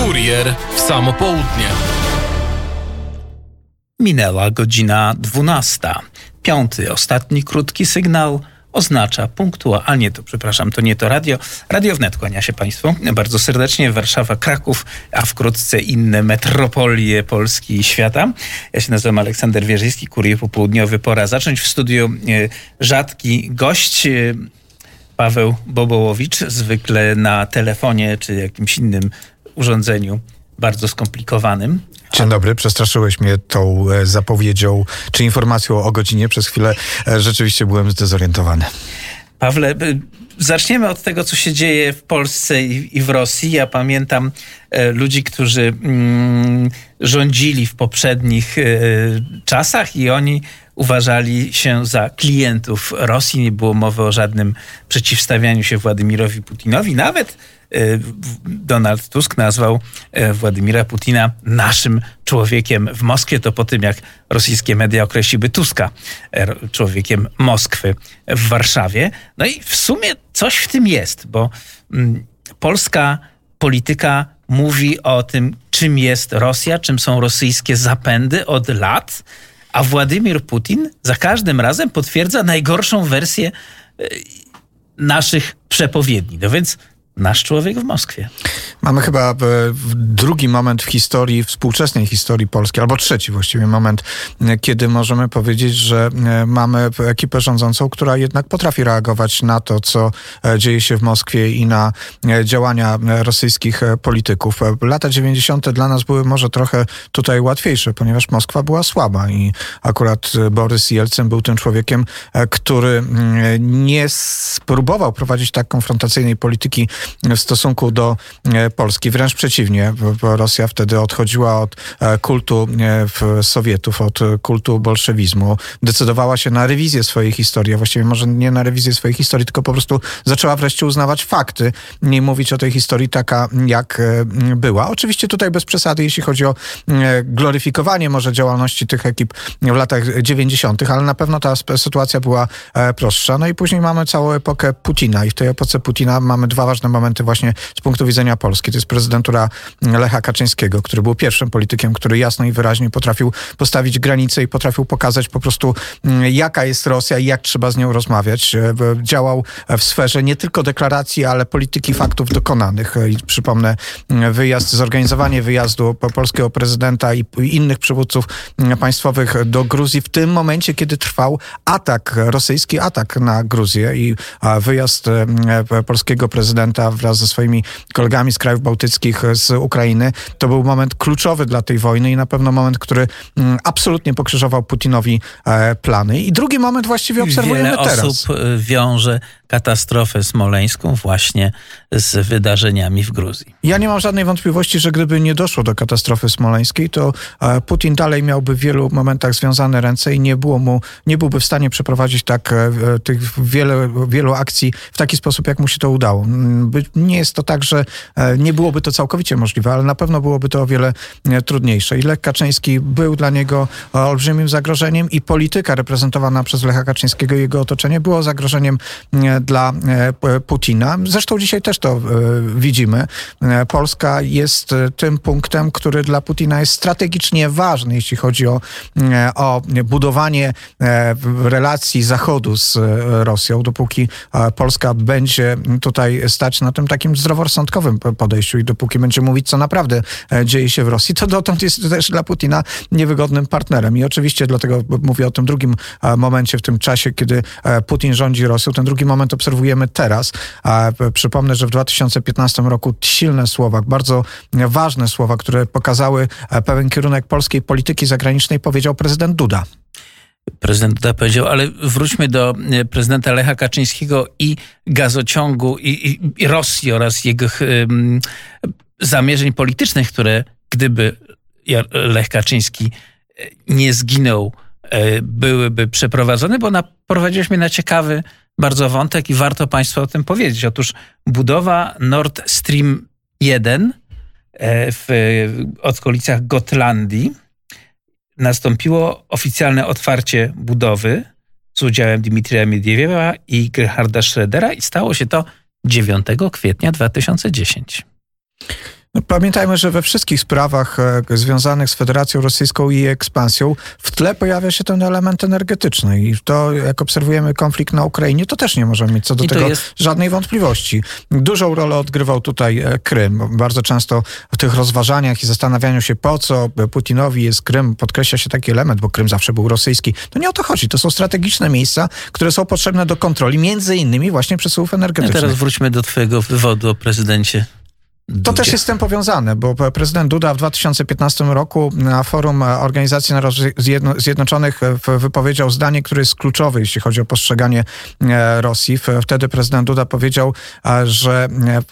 Kurier w samo południe. Minęła godzina 12. Piąty, ostatni krótki sygnał oznacza punktualnie, to nie to radio. Radio Wnet kłania się Państwu bardzo serdecznie. Warszawa, Kraków, a wkrótce inne metropolie Polski i świata. Ja się nazywam Aleksander Wierzyński, Kurier Popołudniowy. Pora zacząć. W studiu rzadki gość, Paweł Bobołowicz, zwykle na telefonie czy jakimś innym urządzeniu bardzo skomplikowanym. Dzień dobry, przestraszyłeś mnie tą zapowiedzią czy informacją o godzinie. Przez chwilę rzeczywiście byłem zdezorientowany. Pawle, zaczniemy od tego, co się dzieje w Polsce i w Rosji. Ja pamiętam ludzi, którzy rządzili w poprzednich czasach i oni uważali się za klientów Rosji. Nie było mowy o żadnym przeciwstawianiu się Władimirowi Putinowi. Nawet Donald Tusk nazwał Władimira Putina naszym człowiekiem w Moskwie. To po tym, jak rosyjskie media określiły Tuska człowiekiem Moskwy w Warszawie. No i w sumie coś w tym jest, bo polska polityka mówi o tym, czym jest Rosja, czym są rosyjskie zapędy od lat, a Władimir Putin za każdym razem potwierdza najgorszą wersję naszych przepowiedni. No więc nasz człowiek w Moskwie. Mamy chyba drugi moment w historii, współczesnej historii polskiej, albo trzeci właściwie moment, kiedy możemy powiedzieć, że mamy ekipę rządzącą, która jednak potrafi reagować na to, co dzieje się w Moskwie i na działania rosyjskich polityków. Lata 90. dla nas były może trochę tutaj łatwiejsze, ponieważ Moskwa była słaba i akurat Borys Jelcyn był tym człowiekiem, który nie spróbował prowadzić tak konfrontacyjnej polityki w stosunku do Polski. Wręcz przeciwnie, bo Rosja wtedy odchodziła od kultu Sowietów, od kultu bolszewizmu. Decydowała się na rewizję swojej historii, a właściwie może nie na rewizję swojej historii, tylko po prostu zaczęła wreszcie uznawać fakty i mówić o tej historii taka, jak była. Oczywiście tutaj bez przesady, jeśli chodzi o gloryfikowanie może działalności tych ekip w latach 90., ale na pewno ta sytuacja była prostsza. No i później mamy całą epokę Putina i w tej epoce Putina mamy dwa ważne momenty właśnie z punktu widzenia Polski. To jest prezydentura Lecha Kaczyńskiego, który był pierwszym politykiem, który jasno i wyraźnie potrafił postawić granice i potrafił pokazać po prostu, jaka jest Rosja i jak trzeba z nią rozmawiać. Działał w sferze nie tylko deklaracji, ale polityki faktów dokonanych. I przypomnę zorganizowanie wyjazdu polskiego prezydenta i innych przywódców państwowych do Gruzji w tym momencie, kiedy trwał rosyjski atak na Gruzję i wyjazd polskiego prezydenta wraz ze swoimi kolegami z krajów bałtyckich, z Ukrainy. To był moment kluczowy dla tej wojny i na pewno moment, który absolutnie pokrzyżował Putinowi plany. I drugi moment właściwie obserwujemy teraz. Wiele osób wiąże katastrofę smoleńską właśnie z wydarzeniami w Gruzji. Ja nie mam żadnej wątpliwości, że gdyby nie doszło do katastrofy smoleńskiej, to Putin dalej miałby w wielu momentach związane ręce i nie byłby w stanie przeprowadzić tych wielu akcji w taki sposób, jak mu się to udało. Nie jest to tak, że nie byłoby to całkowicie możliwe, ale na pewno byłoby to o wiele trudniejsze. I Lech Kaczyński był dla niego olbrzymim zagrożeniem i polityka reprezentowana przez Lecha Kaczyńskiego i jego otoczenie było zagrożeniem dla Putina. Zresztą dzisiaj też to widzimy. Polska jest tym punktem, który dla Putina jest strategicznie ważny, jeśli chodzi o budowanie relacji Zachodu z Rosją. Dopóki Polska będzie tutaj stać na tym takim zdroworozsądkowym podejściu i dopóki będzie mówić, co naprawdę dzieje się w Rosji, to dotąd jest też dla Putina niewygodnym partnerem. I oczywiście dlatego mówię o tym drugim momencie w tym czasie, kiedy Putin rządzi Rosją. Ten drugi moment obserwujemy teraz. Przypomnę, że w 2015 roku silne słowa, bardzo ważne słowa, które pokazały pewien kierunek polskiej polityki zagranicznej, powiedział prezydent Duda. Prezydent Duda powiedział, ale wróćmy do prezydenta Lecha Kaczyńskiego i gazociągu i Rosji oraz jego zamierzeń politycznych, które gdyby Lech Kaczyński nie zginął, byłyby przeprowadzone, bo prowadziłeś mnie na ciekawy bardzo wątek i warto Państwu o tym powiedzieć. Otóż budowa Nord Stream 1 w okolicach Gotlandii nastąpiło oficjalne otwarcie budowy z udziałem Dmitrija Miedwiediewa i Gerharda Schrödera i stało się to 9 kwietnia 2010. Pamiętajmy, że we wszystkich sprawach związanych z Federacją Rosyjską i jej ekspansją w tle pojawia się ten element energetyczny i to, jak obserwujemy konflikt na Ukrainie, to też nie możemy mieć co do tego żadnej wątpliwości. Dużą rolę odgrywał tutaj Krym. Bardzo często w tych rozważaniach i zastanawianiu się, po co Putinowi jest Krym, podkreśla się taki element, bo Krym zawsze był rosyjski. To nie o to chodzi. To są strategiczne miejsca, które są potrzebne do kontroli, między innymi właśnie przesyłów energetycznych. A teraz wróćmy do twojego wywodu o prezydencie To też jest z tym powiązane, bo prezydent Duda w 2015 roku na forum Organizacji Narodów Zjednoczonych wypowiedział zdanie, które jest kluczowe, jeśli chodzi o postrzeganie Rosji. Wtedy prezydent Duda powiedział, że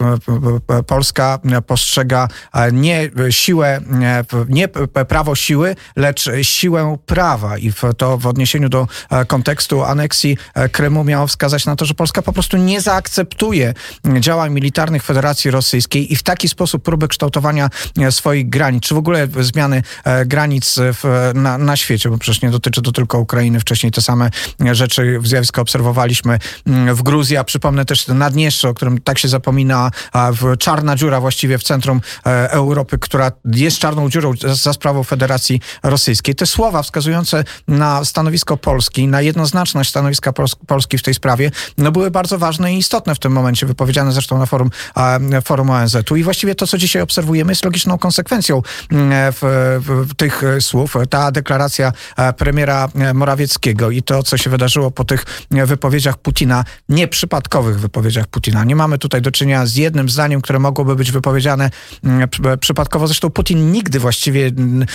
Polska postrzega nie siłę, nie prawo siły, lecz siłę prawa. I to w odniesieniu do kontekstu aneksji Krymu miało wskazać na to, że Polska po prostu nie zaakceptuje działań militarnych Federacji Rosyjskiej i w taki sposób próby kształtowania swoich granic, czy w ogóle zmiany granic na świecie, bo przecież nie dotyczy to tylko Ukrainy. Wcześniej te same rzeczy, zjawiska obserwowaliśmy w Gruzji, a przypomnę też Naddniestrze, o którym tak się zapomina, czarna dziura właściwie w centrum Europy, która jest czarną dziurą za sprawą Federacji Rosyjskiej. Te słowa wskazujące na stanowisko Polski, na jednoznaczność stanowiska Polski w tej sprawie, były bardzo ważne i istotne w tym momencie, wypowiedziane zresztą na forum ONZ-u. I właściwie to, co dzisiaj obserwujemy, jest logiczną konsekwencją tych słów. Ta deklaracja premiera Morawieckiego i to, co się wydarzyło po tych wypowiedziach Putina, nieprzypadkowych wypowiedziach Putina. Nie mamy tutaj do czynienia z jednym zdaniem, które mogłoby być wypowiedziane przypadkowo. Zresztą Putin nigdy właściwie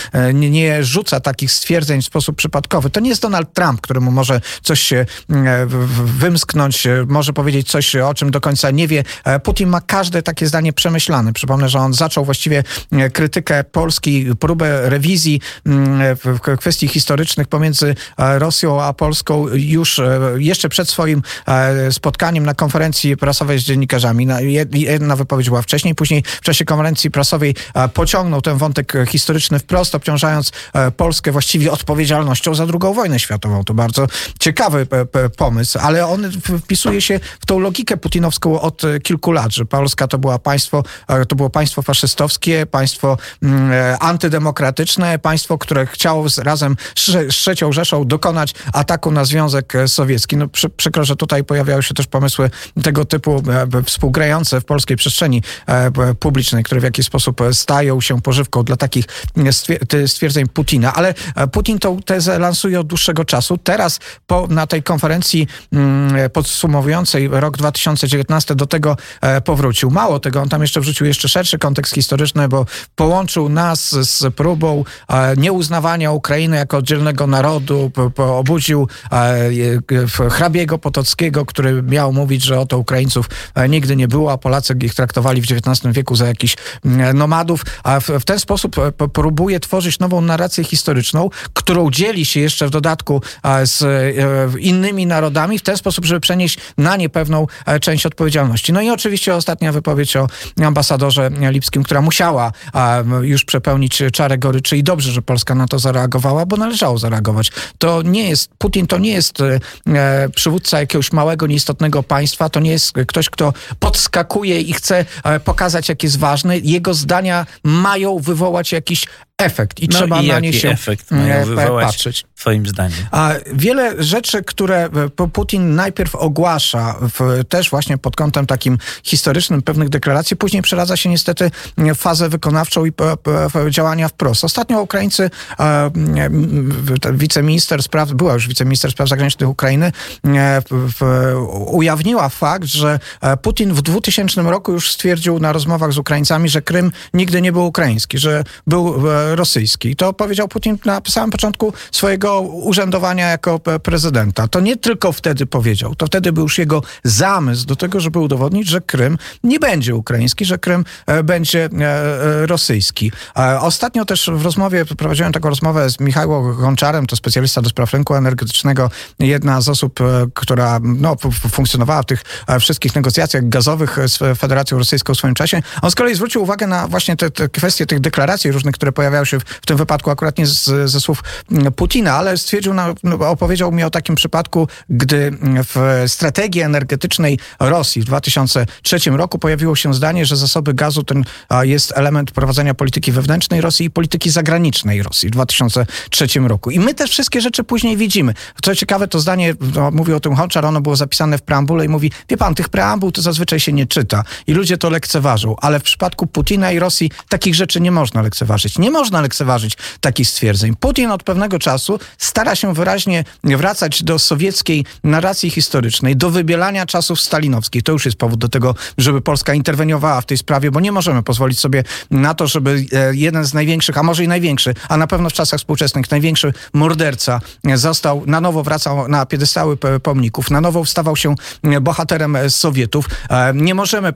nie rzuca takich stwierdzeń w sposób przypadkowy. To nie jest Donald Trump, któremu może coś wymsknąć, może powiedzieć coś, o czym do końca nie wie. Putin ma każde takie zdanie przemyślane. Przypomnę, że on zaczął właściwie krytykę Polski, próbę rewizji w kwestii historycznych pomiędzy Rosją a Polską już jeszcze przed swoim spotkaniem na konferencji prasowej z dziennikarzami. Jedna wypowiedź była wcześniej, później w czasie konferencji prasowej pociągnął ten wątek historyczny wprost, obciążając Polskę właściwie odpowiedzialnością za II wojnę światową. To bardzo ciekawy pomysł, ale on wpisuje się w tą logikę putinowską od kilku lat, że Polska to było państwo faszystowskie, państwo antydemokratyczne, państwo, które chciało razem z III Rzeszą dokonać ataku na Związek Sowiecki. Przykro, że tutaj pojawiały się też pomysły tego typu współgrające w polskiej przestrzeni publicznej, które w jakiś sposób stają się pożywką dla takich stwierdzeń Putina. Ale Putin tą tezę lansuje od dłuższego czasu. Teraz na tej konferencji podsumowującej rok 2019 do tego powrócił. Mało tego, on tam jeszcze wrzucił jeszcze szerszy kontekst historyczny, bo połączył nas z próbą nieuznawania Ukrainy jako oddzielnego narodu, obudził hrabiego Potockiego, który miał mówić, że oto Ukraińców nigdy nie było, a Polacy ich traktowali w XIX wieku za jakichś nomadów, a w ten sposób próbuje tworzyć nową narrację historyczną, którą dzieli się jeszcze w dodatku z innymi narodami, w ten sposób, żeby przenieść na nie pewną część odpowiedzialności. No i oczywiście ostatnia wypowiedź o ambasadorze Lipskim, która musiała już przepełnić czarę goryczy i dobrze, że Polska na to zareagowała, bo należało zareagować. Putin to nie jest przywódca jakiegoś małego, nieistotnego państwa, to nie jest ktoś, kto podskakuje i chce pokazać, jak jest ważny. Jego zdania mają wywołać jakiś efekt i trzeba na nie się efekt mają wywołać patrzeć. Twoim zdaniem? A wiele rzeczy, które Putin najpierw ogłasza, też właśnie pod kątem takim historycznym pewnych deklaracji, później przeradza się niestety w fazę wykonawczą i działania wprost. Ostatnio Ukraińcy, była już wiceminister spraw zagranicznych Ukrainy, ujawniła fakt, że Putin w 2000 roku już stwierdził na rozmowach z Ukraińcami, że Krym nigdy nie był ukraiński, że był rosyjski. To powiedział Putin na samym początku swojego urzędowania jako prezydenta. To nie tylko wtedy powiedział, to wtedy był już jego zamysł do tego, żeby udowodnić, że Krym nie będzie ukraiński, że Krym będzie rosyjski. Ostatnio też prowadziłem taką rozmowę z Michałem Gonczarem, to specjalista do spraw rynku energetycznego, jedna z osób, która funkcjonowała w tych wszystkich negocjacjach gazowych z Federacją Rosyjską w swoim czasie. On z kolei zwrócił uwagę na właśnie te kwestie tych deklaracji różnych, które pojawiały wypowiadał się w tym wypadku akurat nie ze słów Putina, ale opowiedział mi o takim przypadku, gdy w strategii energetycznej Rosji w 2003 roku pojawiło się zdanie, że zasoby gazu to jest element prowadzenia polityki wewnętrznej Rosji i polityki zagranicznej Rosji w 2003 roku. I my te wszystkie rzeczy później widzimy. Co ciekawe, to zdanie, mówił o tym Hołczar, ono było zapisane w preambule i mówi, wie pan, tych preambuł to zazwyczaj się nie czyta i ludzie to lekceważą, ale w przypadku Putina i Rosji takich rzeczy nie można lekceważyć. Nie można lekceważyć takich stwierdzeń. Putin od pewnego czasu stara się wyraźnie wracać do sowieckiej narracji historycznej, do wybielania czasów stalinowskich. To już jest powód do tego, żeby Polska interweniowała w tej sprawie, bo nie możemy pozwolić sobie na to, żeby jeden z największych, a może i największy, a na pewno w czasach współczesnych największy morderca na nowo wracał na piedestały pomników, na nowo stawał się bohaterem Sowietów. Nie możemy,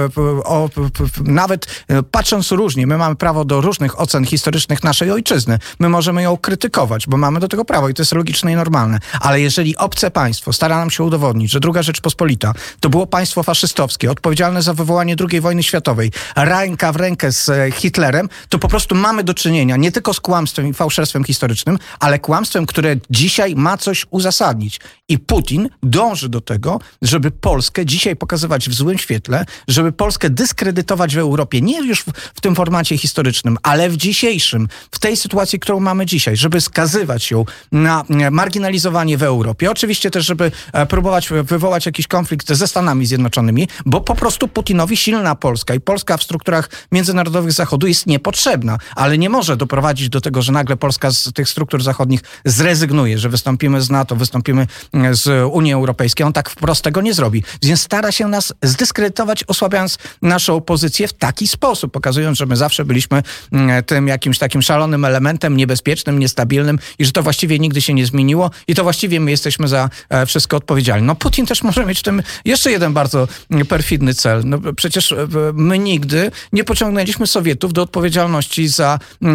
nawet patrząc różnie, my mamy prawo do różnych ocen historycznych naszej ojczyzny. My możemy ją krytykować, bo mamy do tego prawo i to jest logiczne i normalne. Ale jeżeli obce państwo stara nam się udowodnić, że II Rzeczpospolita to było państwo faszystowskie, odpowiedzialne za wywołanie II wojny światowej, ręka w rękę z Hitlerem, to po prostu mamy do czynienia nie tylko z kłamstwem i fałszerstwem historycznym, ale kłamstwem, które dzisiaj ma coś uzasadnić. I Putin dąży do tego, żeby Polskę dzisiaj pokazywać w złym świetle, żeby Polskę dyskredytować w Europie, nie już w tym formacie historycznym, ale w dzisiejszym, w tej sytuacji, którą mamy dzisiaj, żeby skazywać ją na marginalizowanie w Europie. Oczywiście też, żeby próbować wywołać jakiś konflikt ze Stanami Zjednoczonymi, bo po prostu Putinowi silna Polska i Polska w strukturach międzynarodowych Zachodu jest niepotrzebna, ale nie może doprowadzić do tego, że nagle Polska z tych struktur zachodnich zrezygnuje, że wystąpimy z NATO, wystąpimy z Unii Europejskiej. On tak wprost tego nie zrobi. Więc stara się nas zdyskredytować, osłabiając naszą pozycję w taki sposób, pokazując, że my zawsze byliśmy tym jakimś takim szalonym elementem, niebezpiecznym, niestabilnym i że to właściwie nigdy się nie zmieniło i to właściwie my jesteśmy za wszystko odpowiedzialni. No Putin też może mieć w tym jeszcze jeden bardzo perfidny cel. No przecież my nigdy nie pociągnęliśmy Sowietów do odpowiedzialności za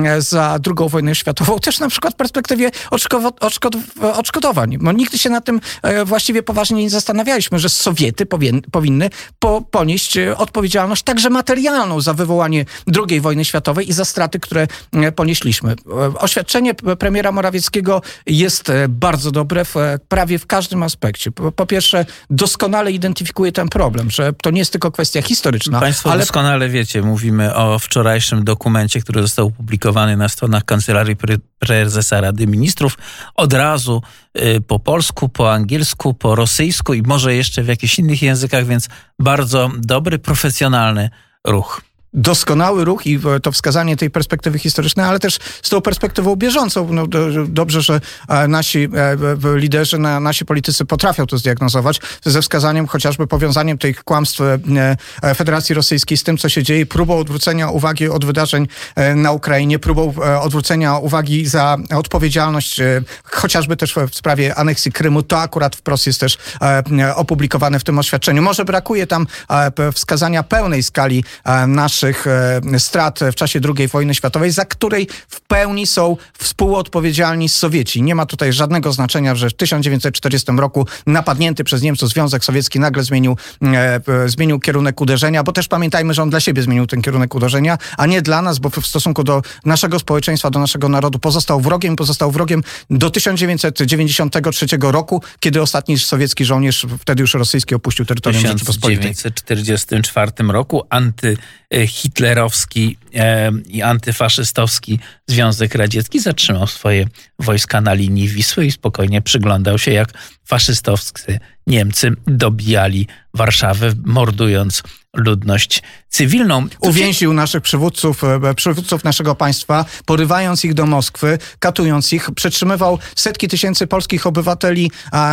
II wojnę światową, też na przykład w perspektywie odszkodowań. No nigdy się nad tym właściwie poważnie nie zastanawialiśmy, że Sowiety powinny ponieść odpowiedzialność także materialną za wywołanie II wojny światowej i za straty, które ponieśliśmy. Oświadczenie premiera Morawieckiego jest bardzo dobre prawie w każdym aspekcie. Po pierwsze, doskonale identyfikuje ten problem, że to nie jest tylko kwestia historyczna. Państwo doskonale wiecie, mówimy o wczorajszym dokumencie, który został opublikowany na stronach Kancelarii Prezesa Rady Ministrów. Od razu po polsku, po angielsku, po rosyjsku i może jeszcze w jakichś innych językach, więc bardzo dobry, profesjonalny ruch. Doskonały ruch i to wskazanie tej perspektywy historycznej, ale też z tą perspektywą bieżącą. No, dobrze, że nasi liderzy, nasi politycy potrafią to zdiagnozować ze wskazaniem, chociażby powiązaniem tych kłamstw Federacji Rosyjskiej z tym, co się dzieje, próbą odwrócenia uwagi od wydarzeń na Ukrainie, próbą odwrócenia uwagi za odpowiedzialność, chociażby też w sprawie aneksji Krymu. To akurat wprost jest też opublikowane w tym oświadczeniu. Może brakuje tam wskazania pełnej skali naszych strat w czasie II wojny światowej, za której w pełni są współodpowiedzialni Sowieci. Nie ma tutaj żadnego znaczenia, że w 1940 roku napadnięty przez Niemców Związek Sowiecki nagle zmienił kierunek uderzenia, bo też pamiętajmy, że on dla siebie zmienił ten kierunek uderzenia, a nie dla nas, bo w stosunku do naszego społeczeństwa, do naszego narodu pozostał wrogiem do 1993 roku, kiedy ostatni sowiecki żołnierz, wtedy już rosyjski, opuścił terytorium Rzeczypospolitej. W 1944 roku antyhitlerowski i antyfaszystowski Związek Radziecki zatrzymał swoje wojska na linii Wisły i spokojnie przyglądał się, jak faszystowscy Niemcy dobijali Warszawę, mordując ludność cywilną. Uwięził naszych przywódców naszego państwa, porywając ich do Moskwy, katując ich, przetrzymywał setki tysięcy polskich obywateli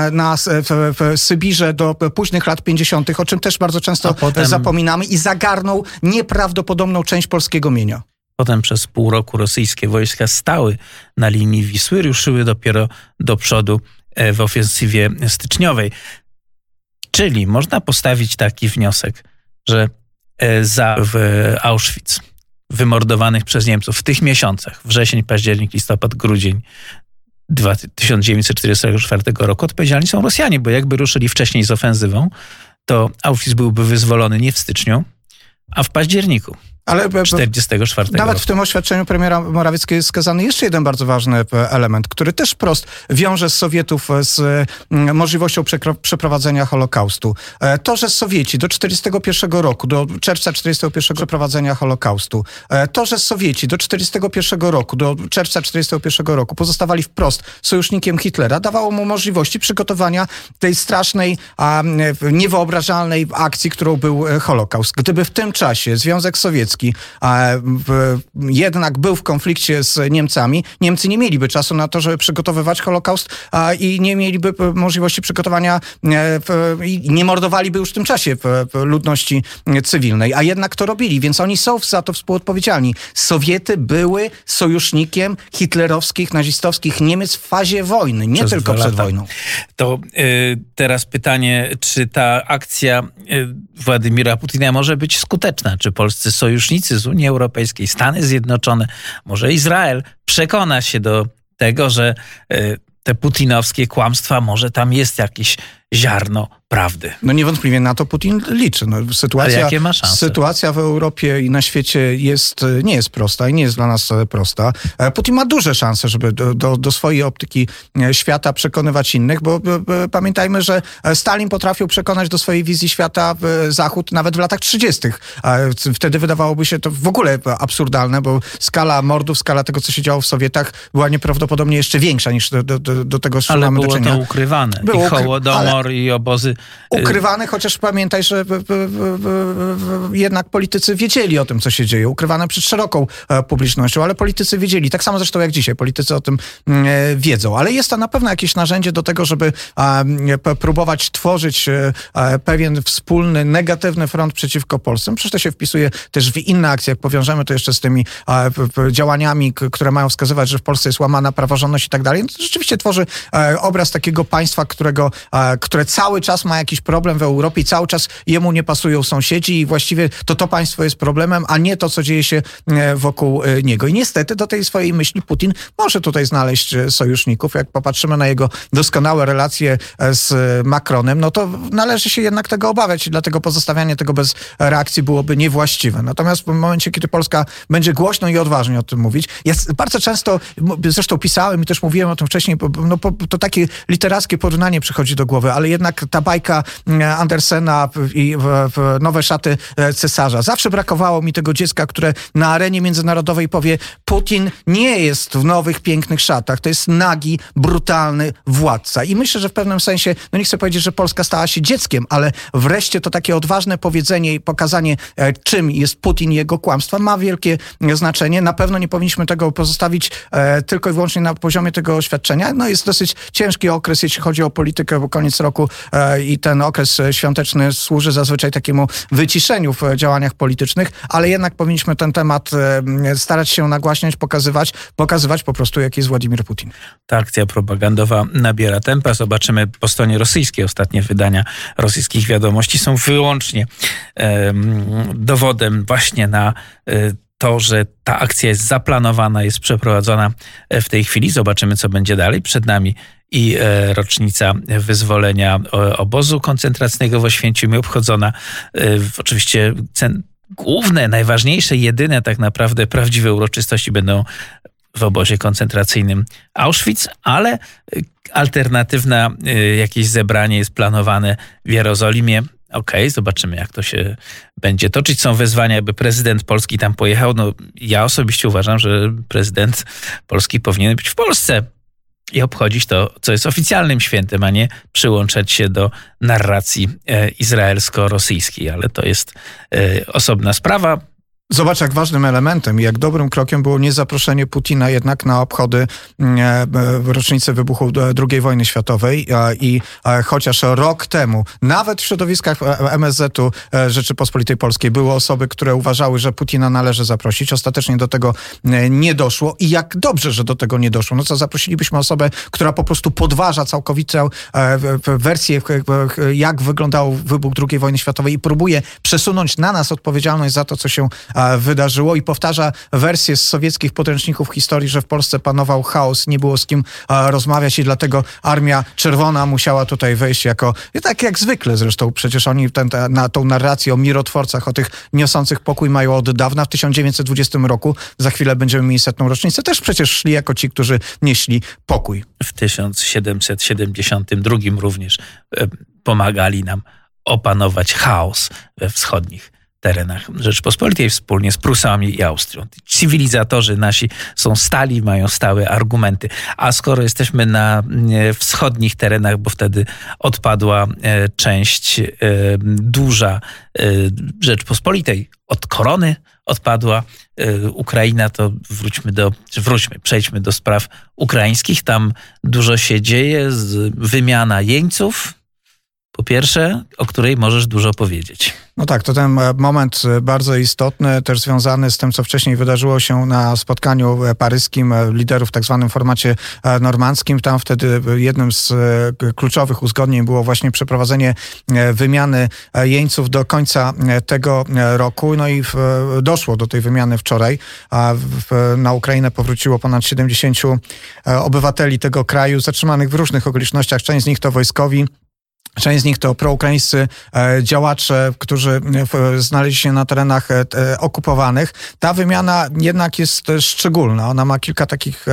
w Sybirze do późnych lat 50., o czym też bardzo często zapominamy, i zagarnął nieprawdopodobną część polskiego mienia. Potem przez pół roku rosyjskie wojska stały na linii Wisły, ruszyły dopiero do przodu w ofensywie styczniowej. Czyli można postawić taki wniosek, że w Auschwitz wymordowanych przez Niemców w tych miesiącach, wrzesień, październik, listopad, grudzień 1944 roku, odpowiedzialni są Rosjanie, bo jakby ruszyli wcześniej z ofensywą, to Auschwitz byłby wyzwolony nie w styczniu, a w październiku. Ale 1944 nawet roku. w tym oświadczeniu premiera Morawieckiego jest wskazany jeszcze jeden bardzo ważny element, który też wprost wiąże Sowietów z możliwością przeprowadzenia Holokaustu. To, że Sowieci do 1941 roku, do czerwca 1941 przeprowadzenia Holokaustu, to, że Sowieci do 1941 roku, do czerwca 1941 roku pozostawali wprost sojusznikiem Hitlera, dawało mu możliwości przygotowania tej strasznej, niewyobrażalnej akcji, którą był Holokaust. Gdyby w tym czasie Związek Sowiecki jednak był w konflikcie z Niemcami, Niemcy nie mieliby czasu na to, żeby przygotowywać Holokaust i nie mieliby możliwości przygotowania i nie mordowaliby już w tym czasie ludności cywilnej, a jednak to robili, więc oni są za to współodpowiedzialni. Sowiety były sojusznikiem hitlerowskich, nazistowskich Niemiec w fazie wojny, nie tylko przed wojną. To teraz pytanie, czy ta akcja Władimira Putina może być skuteczna? Czy polscy sojusznicy z Unii Europejskiej, Stany Zjednoczone, może Izrael przekona się do tego, że te putinowskie kłamstwa, może tam jest jakieś ziarno prawdy. No niewątpliwie na to Putin liczy. No, ale jakie ma szanse? Sytuacja w Europie i na świecie nie jest prosta i nie jest dla nas prosta. Putin ma duże szanse, żeby do swojej optyki świata przekonywać innych, bo pamiętajmy, że Stalin potrafił przekonać do swojej wizji świata Zachód nawet w latach 30. Wtedy wydawałoby się to w ogóle absurdalne, bo skala mordów, skala tego, co się działo w Sowietach była nieprawdopodobnie jeszcze większa niż do tego, z czym mamy do czynienia. Ale było to ukrywane. I Hołodomor, i obozy. Ukrywane, chociaż pamiętaj, że jednak politycy wiedzieli o tym, co się dzieje. Ukrywane przed szeroką publicznością, ale politycy wiedzieli. Tak samo zresztą jak dzisiaj. Politycy o tym wiedzą. Ale jest to na pewno jakieś narzędzie do tego, żeby próbować tworzyć pewien wspólny, negatywny front przeciwko Polsce. Przecież to się wpisuje też w inne akcje. Jak powiążemy to jeszcze z tymi działaniami, które mają wskazywać, że w Polsce jest łamana praworządność i tak dalej. To rzeczywiście tworzy obraz takiego państwa, które cały czas ma jakiś problem w Europie i cały czas jemu nie pasują sąsiedzi i właściwie to państwo jest problemem, a nie to, co dzieje się wokół niego. I niestety do tej swojej myśli Putin może tutaj znaleźć sojuszników. Jak popatrzymy na jego doskonałe relacje z Macronem, no to należy się jednak tego obawiać i dlatego pozostawianie tego bez reakcji byłoby niewłaściwe. Natomiast w momencie, kiedy Polska będzie głośno i odważnie o tym mówić, ja bardzo często, zresztą pisałem i też mówiłem o tym wcześniej, to takie literackie porównanie przychodzi do głowy, ale jednak ta bajka Andersena i Nowe szaty cesarza. Zawsze brakowało mi tego dziecka, które na arenie międzynarodowej powie: Putin nie jest w nowych, pięknych szatach. To jest nagi, brutalny władca. I myślę, że w pewnym sensie, no nie chcę powiedzieć, że Polska stała się dzieckiem, ale wreszcie to takie odważne powiedzenie i pokazanie, czym jest Putin i jego kłamstwa, ma wielkie znaczenie. Na pewno nie powinniśmy tego pozostawić tylko i wyłącznie na poziomie tego oświadczenia. No jest dosyć ciężki okres, jeśli chodzi o politykę, bo koniec roku i ten okres świąteczny służy zazwyczaj takiemu wyciszeniu w działaniach politycznych, ale jednak powinniśmy ten temat starać się nagłaśniać, pokazywać po prostu, jaki jest Władimir Putin. Ta akcja propagandowa nabiera tempa. Zobaczymy po stronie rosyjskiej. Ostatnie wydania rosyjskich wiadomości są wyłącznie dowodem właśnie na to, że ta akcja jest zaplanowana, jest przeprowadzona w tej chwili. Zobaczymy, co będzie dalej. Przed nami i rocznica wyzwolenia obozu koncentracyjnego w Oświęcimiu, obchodzona oczywiście główne, najważniejsze, jedyne tak naprawdę prawdziwe uroczystości będą w obozie koncentracyjnym Auschwitz, ale alternatywne jakieś zebranie jest planowane w Jerozolimie. Okej, zobaczymy, jak to się będzie toczyć. Są wezwania, aby prezydent Polski tam pojechał. No, ja osobiście uważam, że prezydent Polski powinien być w Polsce i obchodzić to, co jest oficjalnym świętem, a nie przyłączać się do narracji izraelsko-rosyjskiej. Ale to jest osobna sprawa. Zobacz, jak ważnym elementem i jak dobrym krokiem było niezaproszenie Putina jednak na obchody rocznicy wybuchu II wojny światowej i chociaż rok temu nawet w środowiskach MSZ-u Rzeczypospolitej Polskiej były osoby, które uważały, że Putina należy zaprosić. Ostatecznie do tego nie doszło i jak dobrze, że do tego nie doszło. No co, zaprosilibyśmy osobę, która po prostu podważa całkowitą wersję, jak wyglądał wybuch II wojny światowej i próbuje przesunąć na nas odpowiedzialność za to, co się wydarzyło i powtarza wersję z sowieckich podręczników historii, że w Polsce panował chaos, nie było z kim rozmawiać i dlatego Armia Czerwona musiała tutaj wejść jako, tak jak zwykle zresztą, przecież oni na tą narrację o mirotworcach, o tych niosących pokój mają od dawna. W 1920 roku, za chwilę będziemy mieli 100. rocznicę, też przecież szli jako ci, którzy nieśli pokój. W 1772 również pomagali nam opanować chaos we wschodnich terenach Rzeczpospolitej wspólnie z Prusami i Austrią. Cywilizatorzy nasi są stali, mają stałe argumenty. A skoro jesteśmy na wschodnich terenach, bo wtedy odpadła część duża Rzeczpospolitej, od korony odpadła Ukraina, to przejdźmy do spraw ukraińskich. Tam dużo się dzieje, wymiana jeńców, po pierwsze, o której możesz dużo powiedzieć. No tak, to ten moment bardzo istotny, też związany z tym, co wcześniej wydarzyło się na spotkaniu paryskim liderów w tak zwanym formacie normandzkim. Tam wtedy jednym z kluczowych uzgodnień było właśnie przeprowadzenie wymiany jeńców do końca tego roku. No i doszło do tej wymiany wczoraj. Na Ukrainę powróciło ponad 70 obywateli tego kraju, zatrzymanych w różnych okolicznościach. Część z nich to wojskowi, część z nich to proukraińscy działacze, którzy znaleźli się na terenach okupowanych. Ta wymiana jednak jest szczególna. Ona ma kilka takich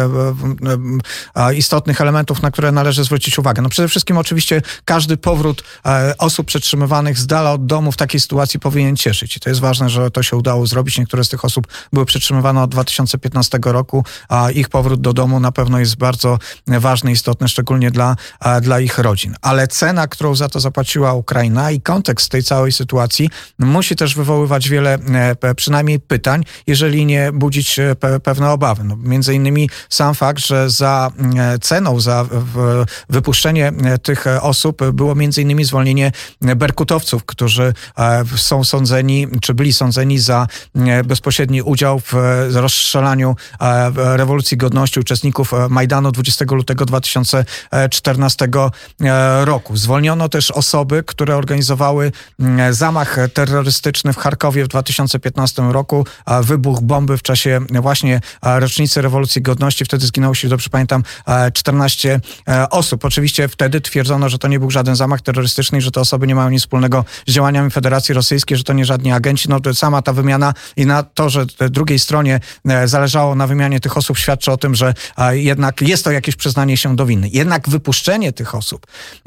istotnych elementów, na które należy zwrócić uwagę. No przede wszystkim oczywiście każdy powrót osób przetrzymywanych z dala od domu w takiej sytuacji powinien cieszyć. I to jest ważne, że to się udało zrobić. Niektóre z tych osób były przetrzymywane od 2015 roku, a ich powrót do domu na pewno jest bardzo ważny, istotny, szczególnie dla ich rodzin. Ale cena, którą za to zapłaciła Ukraina i kontekst tej całej sytuacji musi też wywoływać wiele przynajmniej pytań, jeżeli nie budzić pewne obawy. No, między innymi sam fakt, że za ceną, za wypuszczenie tych osób było między innymi zwolnienie berkutowców, którzy są sądzeni, czy byli sądzeni za bezpośredni udział w rozstrzelaniu rewolucji godności uczestników Majdanu 20 lutego 2014 roku. Zwolniono też osoby, które organizowały zamach terrorystyczny w Charkowie w 2015 roku, wybuch bomby w czasie właśnie rocznicy rewolucji godności. Wtedy zginęło, jeśli dobrze pamiętam, 14 osób. Oczywiście wtedy twierdzono, że to nie był żaden zamach terrorystyczny i że te osoby nie mają nic wspólnego z działaniami Federacji Rosyjskiej, że to nie żadni agenci. No to sama ta wymiana i na to, że drugiej stronie zależało na wymianie tych osób, świadczy o tym, że jednak jest to jakieś przyznanie się do winy. Jednak wypuszczenie tych osób,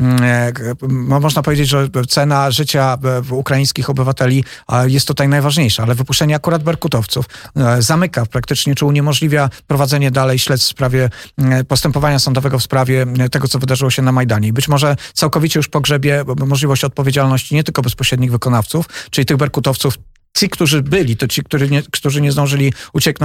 można powiedzieć, że cena życia ukraińskich obywateli jest tutaj najważniejsza, ale wypuszczenie akurat berkutowców zamyka praktycznie, czy uniemożliwia prowadzenie dalej śledztw w sprawie postępowania sądowego w sprawie tego, co wydarzyło się na Majdanie. I być może całkowicie już pogrzebie możliwość odpowiedzialności nie tylko bezpośrednich wykonawców, czyli tych berkutowców. Ci, którzy byli, to ci, którzy nie zdążyli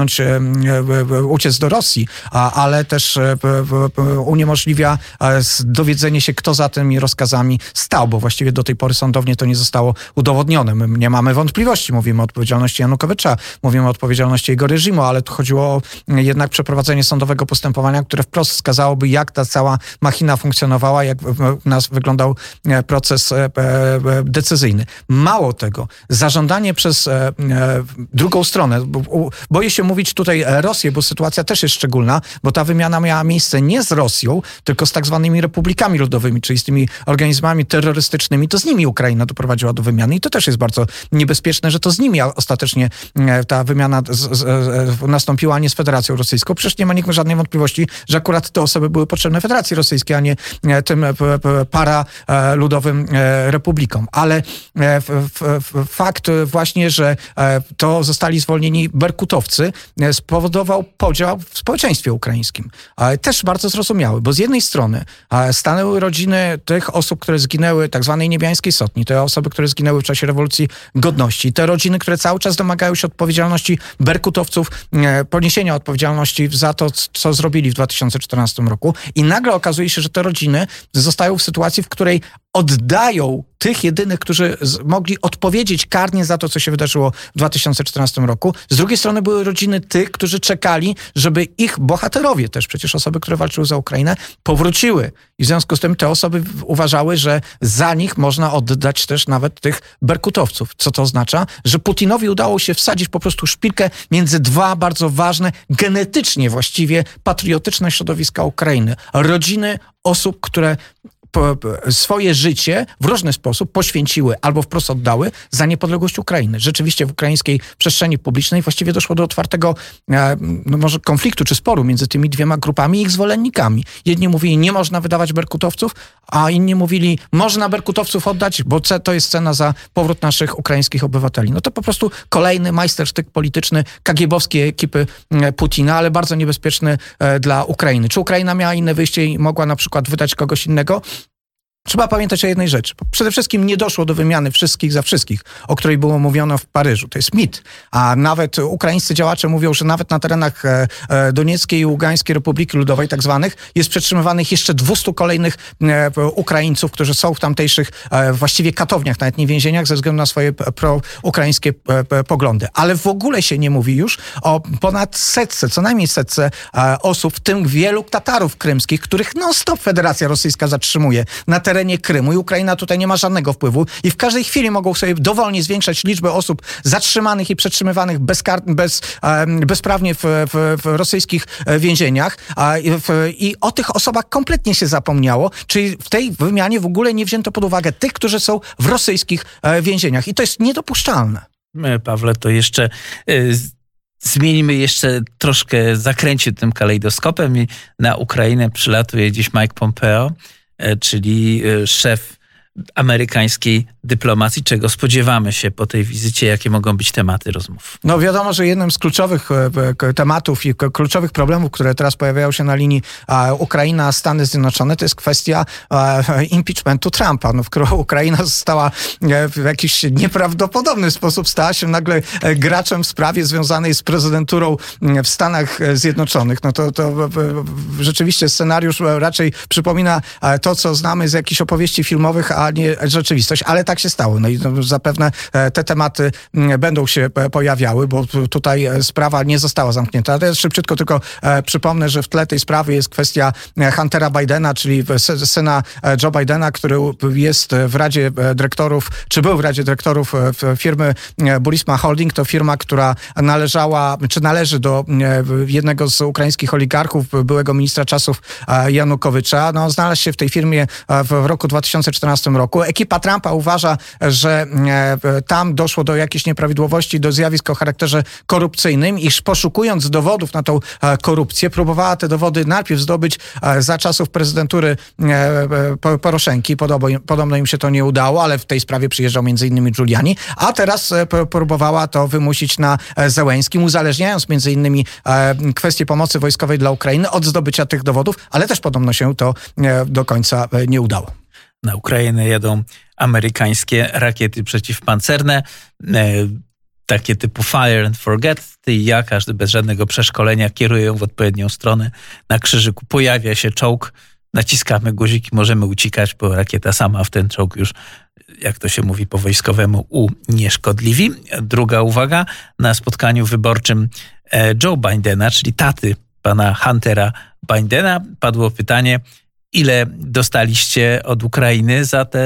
uciec do Rosji, ale też uniemożliwia dowiedzenie się, kto za tymi rozkazami stał, bo właściwie do tej pory sądownie to nie zostało udowodnione. My nie mamy wątpliwości. Mówimy o odpowiedzialności Janukowycza, mówimy o odpowiedzialności jego reżimu, ale tu chodziło o jednak przeprowadzenie sądowego postępowania, które wprost wskazałoby, jak ta cała machina funkcjonowała, jak u nas wyglądał proces decyzyjny. Mało tego, zażądanie przez drugą stronę. Boję się mówić tutaj Rosję, bo sytuacja też jest szczególna, bo ta wymiana miała miejsce nie z Rosją, tylko z tak zwanymi republikami ludowymi, czyli z tymi organizmami terrorystycznymi. To z nimi Ukraina doprowadziła do wymiany i to też jest bardzo niebezpieczne, że to z nimi ostatecznie ta wymiana nastąpiła, a nie z Federacją Rosyjską. Przecież nie ma nikt żadnej wątpliwości, że akurat te osoby były potrzebne Federacji Rosyjskiej, a nie tym paraludowym republikom. Ale fakt właśnie, że to zostali zwolnieni berkutowcy, spowodował podział w społeczeństwie ukraińskim. Też bardzo zrozumiały, bo z jednej strony stanęły rodziny tych osób, które zginęły, tak zwanej niebiańskiej sotni, te osoby, które zginęły w czasie rewolucji godności, te rodziny, które cały czas domagają się odpowiedzialności berkutowców, poniesienia odpowiedzialności za to, co zrobili w 2014 roku. I nagle okazuje się, że te rodziny zostają w sytuacji, w której oddają tych jedynych, którzy mogli odpowiedzieć karnie za to, co się wydarzyło w 2014 roku. Z drugiej strony były rodziny tych, którzy czekali, żeby ich bohaterowie też, przecież osoby, które walczyły za Ukrainę, powróciły. I w związku z tym te osoby uważały, że za nich można oddać też nawet tych berkutowców. Co to oznacza? Że Putinowi udało się wsadzić po prostu szpilkę między dwa bardzo ważne, genetycznie właściwie patriotyczne środowiska Ukrainy. Rodziny osób, które swoje życie w różny sposób poświęciły albo wprost oddały za niepodległość Ukrainy. Rzeczywiście w ukraińskiej przestrzeni publicznej właściwie doszło do otwartego może konfliktu czy sporu między tymi dwiema grupami i ich zwolennikami. Jedni mówili, nie można wydawać berkutowców, a inni mówili, można berkutowców oddać, bo to jest cena za powrót naszych ukraińskich obywateli. No to po prostu kolejny majstersztyk polityczny kagiebowskiej ekipy Putina, ale bardzo niebezpieczny dla Ukrainy. Czy Ukraina miała inne wyjście i mogła na przykład wydać kogoś innego? Trzeba pamiętać o jednej rzeczy. Przede wszystkim nie doszło do wymiany wszystkich za wszystkich, o której było mówiono w Paryżu. To jest mit. A nawet ukraińscy działacze mówią, że nawet na terenach Donieckiej i Ługańskiej Republiki Ludowej tak zwanych jest przetrzymywanych jeszcze 200 kolejnych Ukraińców, którzy są w tamtejszych właściwie katowniach, nawet nie więzieniach, ze względu na swoje proukraińskie poglądy. Ale w ogóle się nie mówi już o ponad setce, co najmniej setce osób, w tym wielu Tatarów krymskich, których non-stop Federacja Rosyjska zatrzymuje na terenie Krymu i Ukraina tutaj nie ma żadnego wpływu i w każdej chwili mogą sobie dowolnie zwiększać liczbę osób zatrzymanych i przetrzymywanych bezprawnie w rosyjskich więzieniach i o tych osobach kompletnie się zapomniało, czyli w tej wymianie w ogóle nie wzięto pod uwagę tych, którzy są w rosyjskich więzieniach i to jest niedopuszczalne. Pawle, to jeszcze zmienimy jeszcze troszkę, zakręcić tym kalejdoskopem i na Ukrainę przylatuje dziś Mike Pompeo, czyli szef amerykańskiej dyplomacji. Czego spodziewamy się po tej wizycie? Jakie mogą być tematy rozmów? No wiadomo, że jednym z kluczowych tematów i kluczowych problemów, które teraz pojawiają się na linii Ukraina-Stany Zjednoczone, to jest kwestia impeachmentu Trumpa, w którą Ukraina została w jakiś nieprawdopodobny sposób, stała się nagle graczem w sprawie związanej z prezydenturą w Stanach Zjednoczonych. No to rzeczywiście scenariusz raczej przypomina to, co znamy z jakichś opowieści filmowych, a nie rzeczywistość, ale tak się stało. No i zapewne te tematy będą się pojawiały, bo tutaj sprawa nie została zamknięta. Ale szybciutko tylko przypomnę, że w tle tej sprawy jest kwestia Huntera Bidena, czyli syna Joe Bidena, który jest w Radzie Dyrektorów, czy był w Radzie Dyrektorów firmy Burisma Holding. To firma, która należy do jednego z ukraińskich oligarchów, byłego ministra czasów Janukowycza. No, znalazł się w tej firmie w roku 2014 roku. Ekipa Trumpa uważa, że tam doszło do jakichś nieprawidłowości, do zjawisk o charakterze korupcyjnym, iż poszukując dowodów na tą korupcję, próbowała te dowody najpierw zdobyć za czasów prezydentury Poroszenki. Podobno im się to nie udało, ale w tej sprawie przyjeżdżał m.in. Giuliani, a teraz próbowała to wymusić na Zełenskim, uzależniając m.in. kwestię pomocy wojskowej dla Ukrainy od zdobycia tych dowodów, ale też podobno się to do końca nie udało. Na Ukrainę jadą amerykańskie rakiety przeciwpancerne, takie typu Fire and Forget. Ty i ja, każdy bez żadnego przeszkolenia, kieruje ją w odpowiednią stronę. Na krzyżyku pojawia się czołg, naciskamy guziki, możemy uciekać, bo rakieta sama w ten czołg już, jak to się mówi po wojskowemu, unieszkodliwi. Druga uwaga, na spotkaniu wyborczym Joe Bidena, czyli taty pana Huntera Bidena, padło pytanie, ile dostaliście od Ukrainy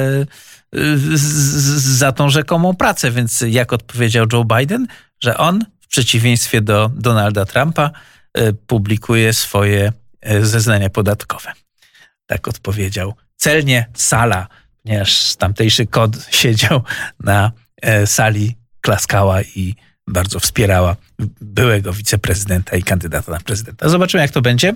za tą rzekomą pracę. Więc jak odpowiedział Joe Biden, że on w przeciwieństwie do Donalda Trumpa publikuje swoje zeznania podatkowe. Tak odpowiedział celnie Sala, ponieważ tamtejszy kod siedział na sali, klaskała i bardzo wspierała byłego wiceprezydenta i kandydata na prezydenta. Zobaczymy, jak to będzie.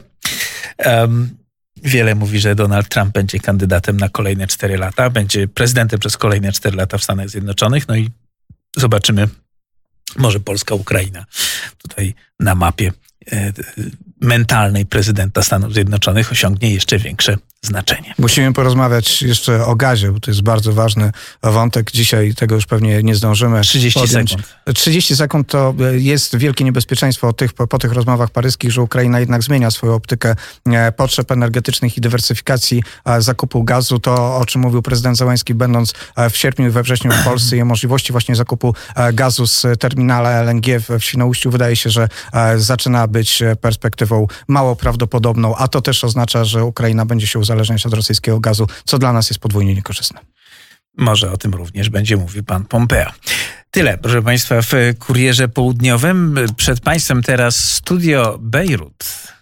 Wiele mówi, że Donald Trump będzie kandydatem na kolejne 4 lata, będzie prezydentem przez kolejne 4 lata w Stanach Zjednoczonych. No i zobaczymy, może Polska, Ukraina tutaj na mapie mentalnej prezydenta Stanów Zjednoczonych osiągnie jeszcze większe znaczenie. Musimy porozmawiać jeszcze o gazie, bo to jest bardzo ważny wątek. Dzisiaj tego już pewnie nie zdążymy 30 sekund. 30 sekund to jest wielkie niebezpieczeństwo po tych rozmowach paryskich, że Ukraina jednak zmienia swoją optykę potrzeb energetycznych i dywersyfikacji zakupu gazu. To, o czym mówił prezydent Zełenski, będąc w sierpniu i we wrześniu w Polsce, i możliwości właśnie zakupu gazu z terminala LNG w Świnoujściu, wydaje się, że zaczyna być perspektywą mało prawdopodobną, a to też oznacza, że Ukraina będzie się uzależniać od rosyjskiego gazu, co dla nas jest podwójnie niekorzystne. Może o tym również będzie mówił pan Pompeo. Tyle, proszę państwa, w Kurierze Południowym. Przed państwem teraz Studio Bejrut.